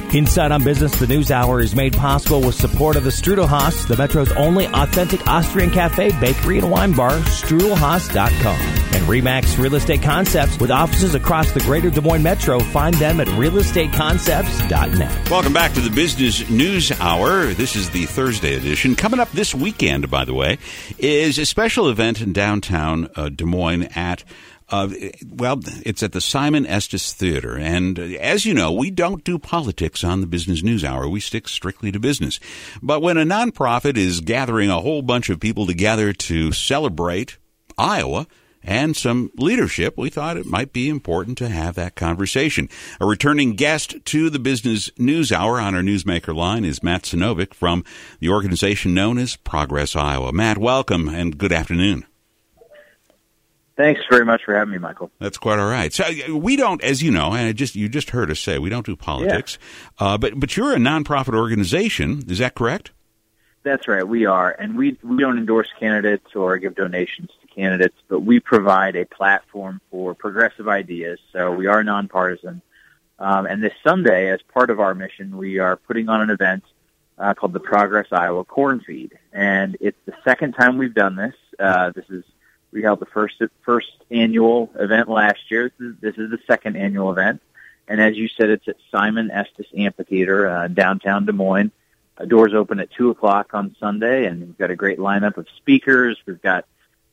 Inside on Business, the News Hour is made possible with support of the Strudelhaus, the Metro's only authentic Austrian cafe, bakery, and wine bar, strudelhaus.com. And RE/MAX Real Estate Concepts, with offices across the greater Des Moines Metro. Find them at realestateconcepts.net. Welcome back to the Business News Hour. This is the Thursday edition. Coming up this weekend, by the way, is a special event in downtown Des Moines at it's at the Simon Estes Theater. And as you know, we don't do politics on the Business News Hour. We stick strictly to business. But when a nonprofit is gathering a whole bunch of people together to celebrate Iowa and some leadership, we thought it might be important to have that conversation. A returning guest to the Business News Hour on our Newsmaker line is Matt Sinovic from the organization known as Progress Iowa. Matt, welcome and good afternoon. Thanks very much for having me, Michael. That's quite all right. So we don't, as you know, and you just heard us say, we don't do politics. Yeah. But you're a nonprofit organization. Is that correct? That's right. We are, and we don't endorse candidates or give donations to candidates, but we provide a platform for progressive ideas. So we are nonpartisan. And this Sunday, as part of our mission, we are putting on an event called the Progress Iowa Corn Feed, and it's the second time we've done this. We held the first annual event last year. This is the second annual event. And as you said, it's at Simon Estes Amphitheater, downtown Des Moines. Doors open at 2 o'clock on Sunday, and we've got a great lineup of speakers. We've got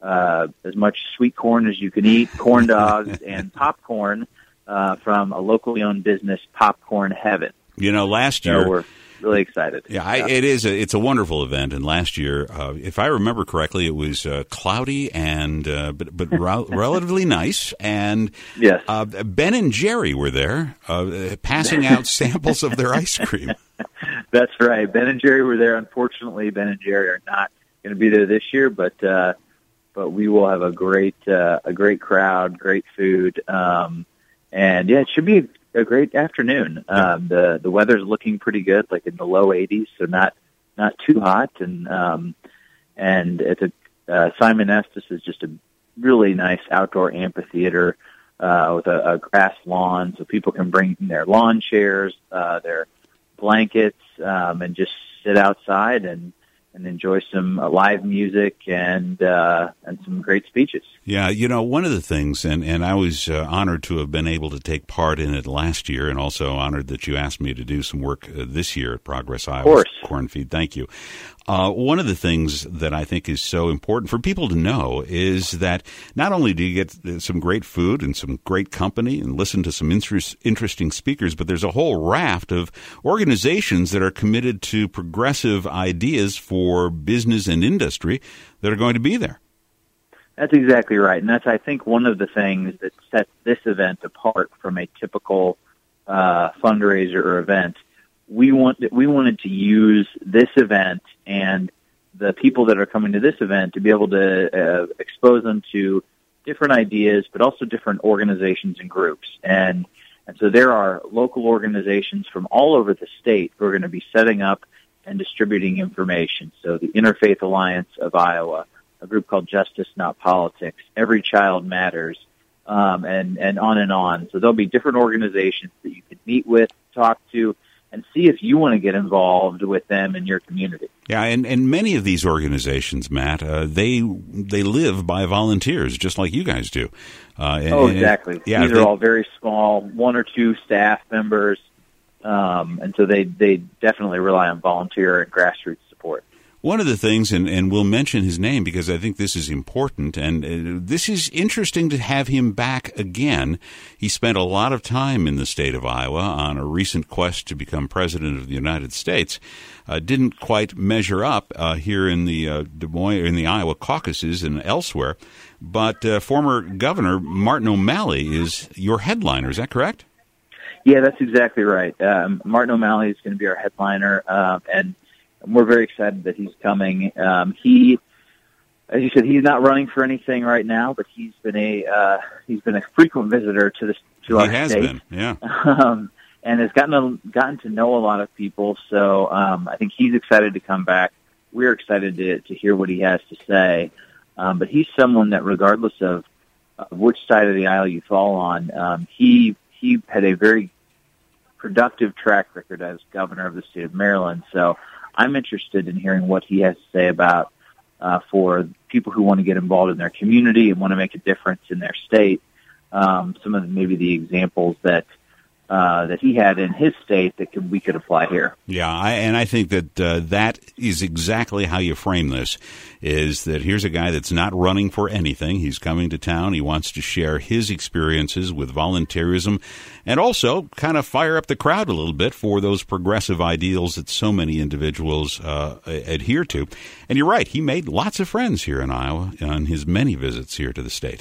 as much sweet corn as you can eat, corn dogs, and popcorn from a locally owned business, Popcorn Heaven. You know, last year... So we're really excited. Yeah, it's a wonderful event. And last year, if I remember correctly, it was cloudy and but relatively nice. And yes. Ben and Jerry were there, passing out samples of their ice cream. That's right. Ben and Jerry were there. Unfortunately, Ben and Jerry are not going to be there this year, but we will have a great crowd, great food, and yeah, it should be a great afternoon. The weather's looking pretty good, like in the low 80s, so not too hot, and it's Simon Estes is just a really nice outdoor amphitheater with a grass lawn, so people can bring their lawn chairs, their blankets, and just sit outside and enjoy some live music and some great speeches. Yeah, you know, one of the things, and I was honored to have been able to take part in it last year, and also honored that you asked me to do some work this year at Progress Iowa Corn Feed. Thank you. One of the things that I think is so important for people to know is that not only do you get some great food and some great company and listen to some interesting speakers, but there's a whole raft of organizations that are committed to progressive ideas for business and industry that are going to be there. That's exactly right. And that's, I think, one of the things that sets this event apart from a typical fundraiser or event. We wanted to use this event and the people that are coming to this event to be able to expose them to different ideas, but also different organizations and groups. And so there are local organizations from all over the state who are going to be setting up and distributing information. So the Interfaith Alliance of Iowa, a group called Justice Not Politics, Every Child Matters, and on and on. So there'll be different organizations that you can meet with, talk to, and see if you want to get involved with them in your community. Yeah, and many of these organizations, Matt, they live by volunteers, just like you guys do. Exactly. These are all very small, 1 or 2 staff members, and so they definitely rely on volunteer and grassroots support. One of the things, and we'll mention his name because I think this is important, and this is interesting to have him back again. He spent a lot of time in the state of Iowa on a recent quest to become president of the United States. Didn't quite measure up here in the Des Moines, in the Iowa caucuses and elsewhere, but former Governor Martin O'Malley is your headliner. Is that correct? Yeah, that's exactly right. Martin O'Malley is going to be our headliner, and we're very excited that he's coming. He, as you said, he's not running for anything right now, but he's been a frequent visitor to our state. He has been, yeah, and has gotten to know a lot of people. So I think he's excited to come back. We're excited to hear what he has to say. But he's someone that, regardless of which side of the aisle you fall on, he had a very productive track record as governor of the state of Maryland. So I'm interested in hearing what he has to say about for people who want to get involved in their community and want to make a difference in their state. Some of maybe the examples that he had in his state that we could apply here. Yeah, I think that that is exactly how you frame this, is that here's a guy that's not running for anything. He's coming to town. He wants to share his experiences with volunteerism and also kind of fire up the crowd a little bit for those progressive ideals that so many individuals adhere to. And you're right, he made lots of friends here in Iowa on his many visits here to the state.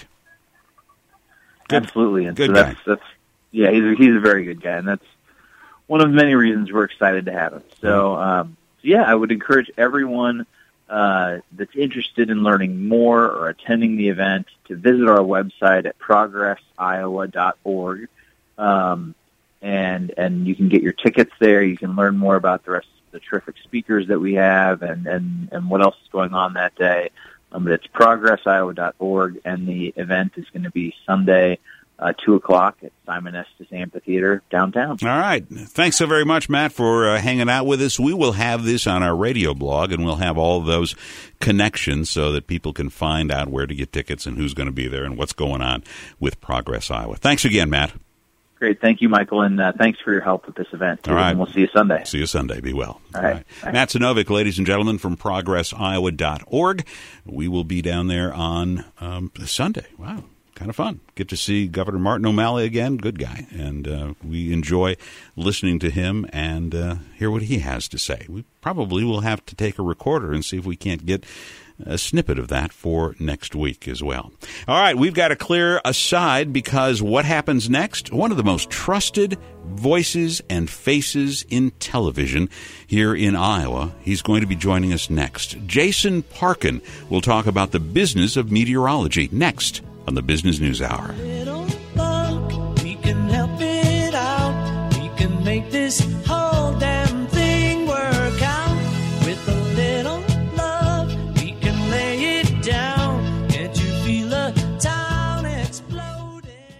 Absolutely. And good so guy. That's yeah, he's a very good guy, and that's one of many reasons we're excited to have him. So, yeah, I would encourage everyone that's interested in learning more or attending the event to visit our website at progressiowa.org, and you can get your tickets there. You can learn more about the rest of the terrific speakers that we have and what else is going on that day. But it's progressiowa.org, and the event is going to be Sunday, 2 o'clock at Simon Estes Amphitheater downtown. All right. Thanks so very much, Matt, for hanging out with us. We will have this on our radio blog, and we'll have all of those connections so that people can find out where to get tickets and who's going to be there and what's going on with Progress Iowa. Thanks again, Matt. Great. Thank you, Michael, and thanks for your help with this event. All right. And we'll see you Sunday. See you Sunday. Be well. All right. Matt Zinovic, ladies and gentlemen, from progressiowa.org. We will be down there on Sunday. Wow. Kind of fun. Get to see Governor Martin O'Malley again. Good guy. And we enjoy listening to him and hear what he has to say. We probably will have to take a recorder and see if we can't get a snippet of that for next week as well. All right, we've got to clear aside because what happens next? One of the most trusted voices and faces in television here in Iowa. He's going to be joining us next. Jason Parkin will talk about the business of meteorology next on the Business News Hour.